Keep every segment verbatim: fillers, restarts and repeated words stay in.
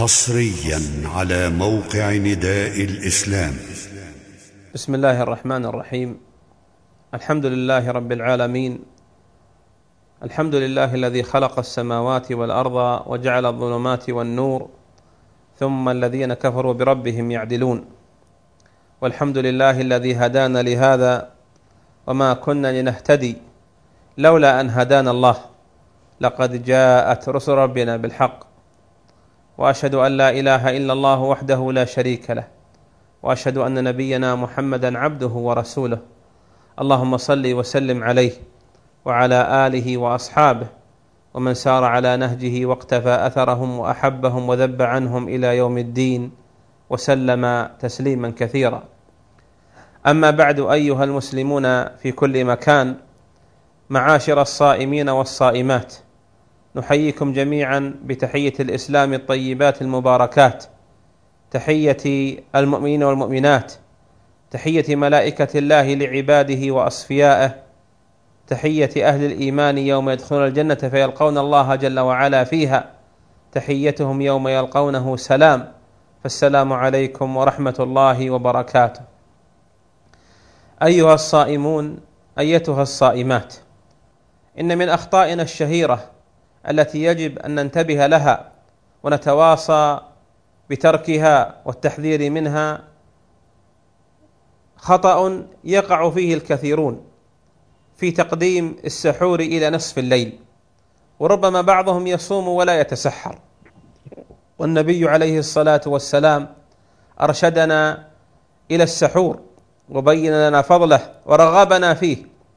حصريا على موقع نداء الإسلام. بسم الله الرحمن الرحيم. الحمد لله رب العالمين. الحمد لله الذي خلق السماوات والأرض وجعل الظلمات والنور، ثم الذين كفروا بربهم يعدلون. والحمد لله الذي هدانا لهذا وما كنا لنهتدي لولا أن هدانا الله، لقد جاءت رسل ربنا بالحق. وأشهد أن لا إله إلا الله وحده لا شريك له، وأشهد أن نبينا محمدا عبده ورسوله. اللهم صل وسلم عليه وعلى آله وأصحابه ومن سار على نهجه واقتفى أثرهم وأحبهم وذب عنهم إلى يوم الدين، وسلم تسليما كثيرا. أما بعد، أيها المسلمون في كل مكان، معاشر الصائمين والصائمات، نحييكم جميعا بتحية الإسلام الطيبات المباركات، تحية المؤمنين والمؤمنات، تحية ملائكة الله لعباده وأصفيائه، تحية أهل الإيمان يوم يدخلون الجنة فيلقون الله جل وعلا فيها، تحيتهم يوم يلقونه سلام، فالسلام عليكم ورحمة الله وبركاته. أيها الصائمون، أيتها الصائمات، إن من أخطائنا الشهيرة التي يجب أن ننتبه لها ونتواصى بتركها والتحذير منها خطأ يقع فيه الكثيرون في تقديم السحور إلى نصف الليل، وربما بعضهم يصوم ولا يتسحر. والنبي عليه الصلاة والسلام أرشدنا إلى السحور وبين لنا فضله ورغبنا فيه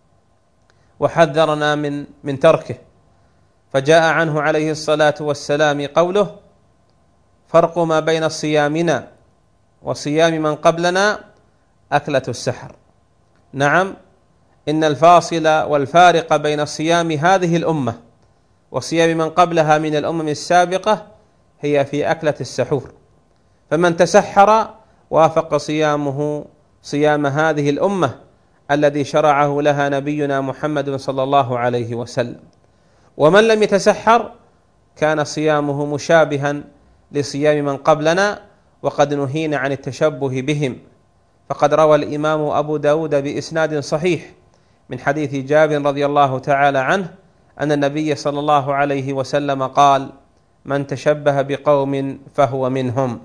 وحذرنا من من تركه، فجاء عنه عليه الصلاة والسلام قوله: فرق ما بين صيامنا وصيام من قبلنا أكلة السحر. نعم، إن الفاصل والفارق بين صيام هذه الأمة وصيام من قبلها من الأمم السابقة هي في أكلة السحور، فمن تسحر وافق صيامه صيام هذه الأمة الذي شرعه لها نبينا محمد صلى الله عليه وسلم، ومن لم يتسحر كان صيامه مشابها لصيام من قبلنا، وقد نهينا عن التشبه بهم. فقد روى الإمام أبو داود بإسناد صحيح من حديث جابر رضي الله تعالى عنه أن النبي صلى الله عليه وسلم قال: من تشبه بقوم فهو منهم.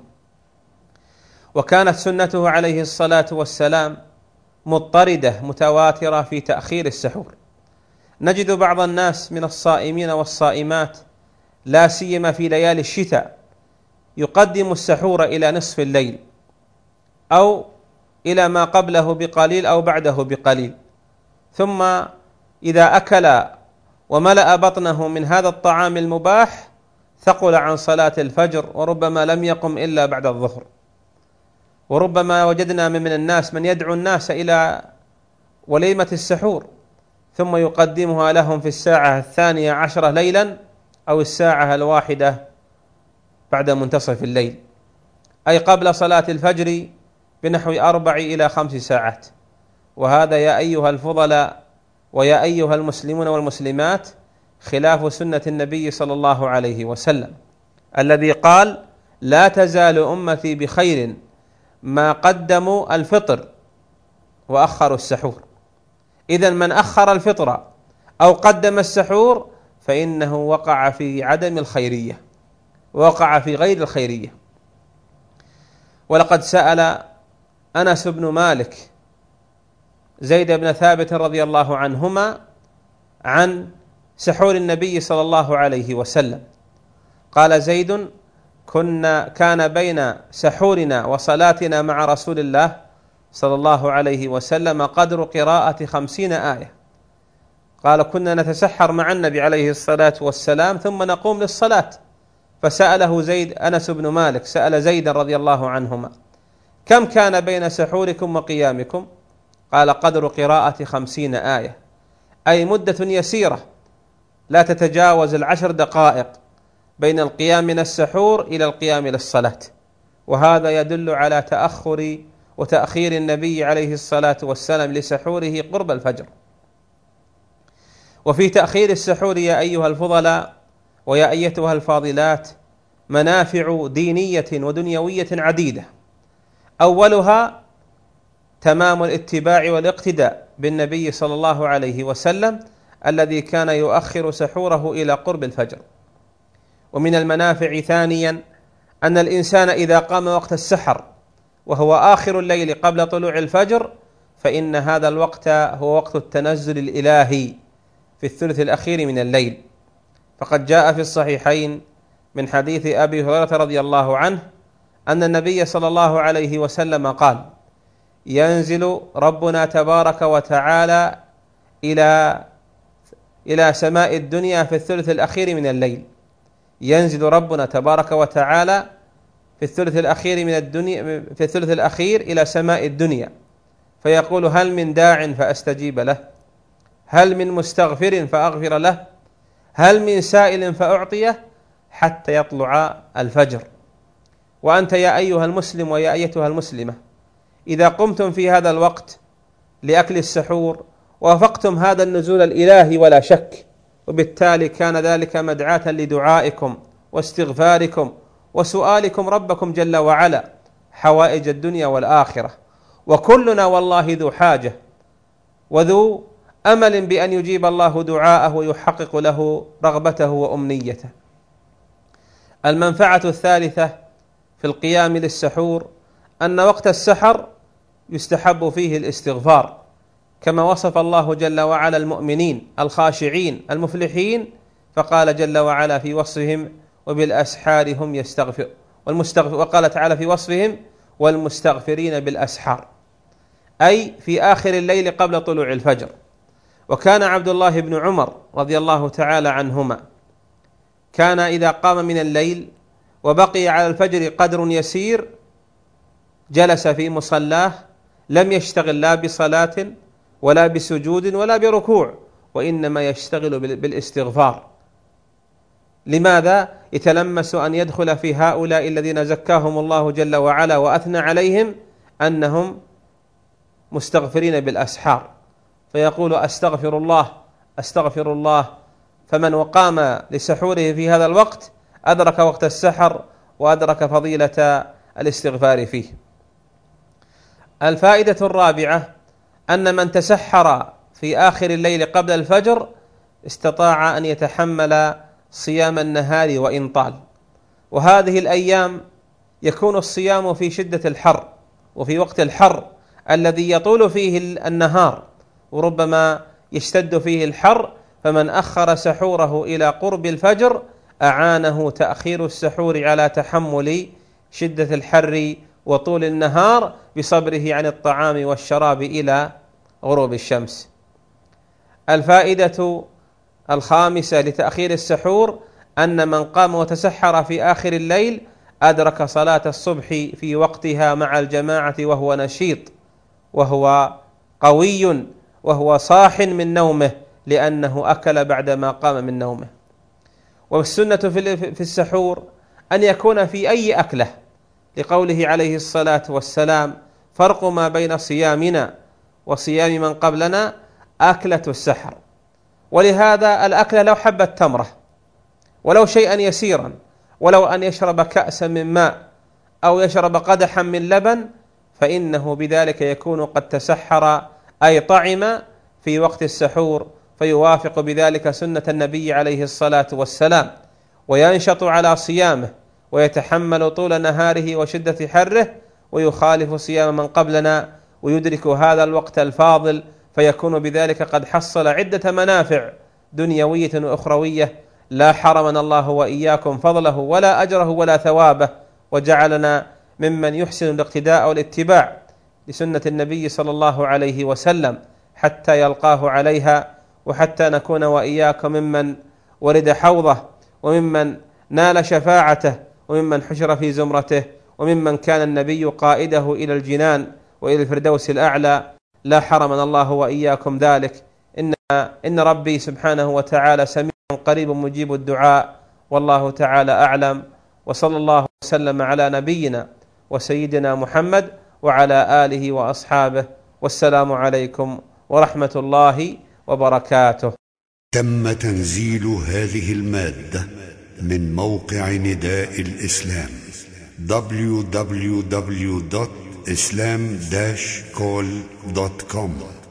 وكانت سنته عليه الصلاة والسلام مضطردة متواترة في تأخير السحور. نجد بعض الناس من الصائمين والصائمات لا سيما في ليالي الشتاء يقدم السحور إلى نصف الليل أو إلى ما قبله بقليل أو بعده بقليل، ثم إذا أكل وملأ بطنه من هذا الطعام المباح ثقل عن صلاة الفجر، وربما لم يقم إلا بعد الظهر. وربما وجدنا من الناس من يدعو الناس إلى وليمة السحور ثم يقدمها لهم في الساعة الثانية عشرة ليلا أو الساعة الواحدة بعد منتصف الليل، أي قبل صلاة الفجر بنحو أربع إلى خمس ساعات. وهذا يا أيها الفضلاء ويا أيها المسلمون والمسلمات خلاف سنة النبي صلى الله عليه وسلم الذي قال: لا تزال أمتي بخير ما قدموا الفطر وأخروا السحور. إذن من أخر الفطر أو قدم السحور فإنه وقع في عدم الخيرية، وقع في غير الخيرية. ولقد سأل أنس بن مالك زيد بن ثابت رضي الله عنهما عن سحور النبي صلى الله عليه وسلم. قال زيد: كنا كان بين سحورنا وصلاتنا مع رسول الله صلى الله عليه وسلم قدر قراءة خمسين آية. قال: كنا نتسحر مع النبي عليه الصلاة والسلام ثم نقوم للصلاة. فسأله زيد أنس بن مالك سأل زيد رضي الله عنهما: كم كان بين سحوركم وقيامكم؟ قال: قدر قراءة خمسين آية، أي مدة يسيرة لا تتجاوز العشر دقائق بين القيام من السحور إلى القيام للصلاة. وهذا يدل على تأخر وتأخير النبي عليه الصلاة والسلام لسحوره قرب الفجر. وفي تأخير السحور يا أيها الفضلاء ويا أيتها الفاضلات منافع دينية ودنيوية عديدة، أولها تمام الاتباع والاقتداء بالنبي صلى الله عليه وسلم الذي كان يؤخر سحوره إلى قرب الفجر. ومن المنافع ثانيا أن الإنسان إذا قام وقت السحر وهو آخر الليل قبل طلوع الفجر فإن هذا الوقت هو وقت التنزل الإلهي في الثلث الأخير من الليل، فقد جاء في الصحيحين من حديث أبي هريرة رضي الله عنه أن النبي صلى الله عليه وسلم قال: ينزل ربنا تبارك وتعالى إلى إلى سماء الدنيا في الثلث الأخير من الليل، ينزل ربنا تبارك وتعالى في الثلث الأخير من الدنيا في الثلث الأخير إلى سماء الدنيا فيقول: هل من داع فأستجيب له؟ هل من مستغفر فأغفر له؟ هل من سائل فأعطيه؟ حتى يطلع الفجر. وأنت يا أيها المسلم ويا أيتها المسلمة إذا قمتم في هذا الوقت لأكل السحور وافقتم هذا النزول الإلهي ولا شك، وبالتالي كان ذلك مدعاة لدعائكم واستغفاركم وسؤالكم ربكم جل وعلا حوائج الدنيا والآخرة، وكلنا والله ذو حاجة وذو أمل بأن يجيب الله دعاءه ويحقق له رغبته وأمنيته. المنفعة الثالثة في القيام للسحور أن وقت السحر يستحب فيه الاستغفار، كما وصف الله جل وعلا المؤمنين الخاشعين المفلحين، فقال جل وعلا في وصفهم: وبالأسحار هم يستغفر والمستغفر وقال تعالى في وصفهم: والمستغفرين بالأسحار، أي في آخر الليل قبل طلوع الفجر. وكان عبد الله بن عمر رضي الله تعالى عنهما كان إذا قام من الليل وبقي على الفجر قدر يسير جلس في مصلاه، لم يشتغل لا بصلاة ولا بسجود ولا بركوع، وإنما يشتغل بالاستغفار. لماذا؟ يتلمس أن يدخل في هؤلاء الذين زكاهم الله جل وعلا وأثنى عليهم أنهم مستغفرين بالأسحار، فيقول: أستغفر الله أستغفر الله. فمن وقام لسحوره في هذا الوقت أدرك وقت السحر وأدرك فضيلة الاستغفار فيه. الفائدة الرابعة أن من تسحر في آخر الليل قبل الفجر استطاع أن يتحمل صيام النهار وإن طال، وهذه الأيام يكون الصيام في شدة الحر وفي وقت الحر الذي يطول فيه النهار وربما يشتد فيه الحر، فمن أخر سحوره إلى قرب الفجر أعانه تأخير السحور على تحمل شدة الحر وطول النهار بصبره عن الطعام والشراب إلى غروب الشمس. الفائدة الخامسة لتأخير السحور أن من قام وتسحر في آخر الليل أدرك صلاة الصبح في وقتها مع الجماعة وهو نشيط وهو قوي وهو صاح من نومه لأنه أكل بعدما قام من نومه. والسنة في السحور أن يكون في أي أكله، لقوله عليه الصلاة والسلام: فرق ما بين صيامنا وصيام من قبلنا أكلة السحر. ولهذا الأكل لو حبة تمرة ولو شيئا يسيرا، ولو أن يشرب كأسا من ماء أو يشرب قدحا من لبن، فإنه بذلك يكون قد تسحر أي طعم في وقت السحور، فيوافق بذلك سنة النبي عليه الصلاة والسلام، وينشط على صيامه ويتحمل طول نهاره وشدة حره، ويخالف صيام من قبلنا ويدرك هذا الوقت الفاضل، فيكون بذلك قد حصل عدة منافع دنيوية وأخروية لا حرمنا الله وإياكم فضله ولا أجره ولا ثوابه، وجعلنا ممن يحسن الاقتداء والاتباع لسنة النبي صلى الله عليه وسلم حتى يلقاه عليها، وحتى نكون وإياكم ممن ورد حوضه وممن نال شفاعته وممن حشر في زمرته وممن كان النبي قائده إلى الجنان وإلى الفردوس الأعلى. لا حرمنا الله وإياكم ذلك. إن, إن ربي سبحانه وتعالى سميع قريب مجيب الدعاء، والله تعالى أعلم، وصلى الله وسلم على نبينا وسيدنا محمد وعلى آله وأصحابه، والسلام عليكم ورحمة الله وبركاته. تم تنزيل هذه المادة من موقع نداء الإسلام دبليو دبليو دبليو دوت إسلام داش كول دوت كوم.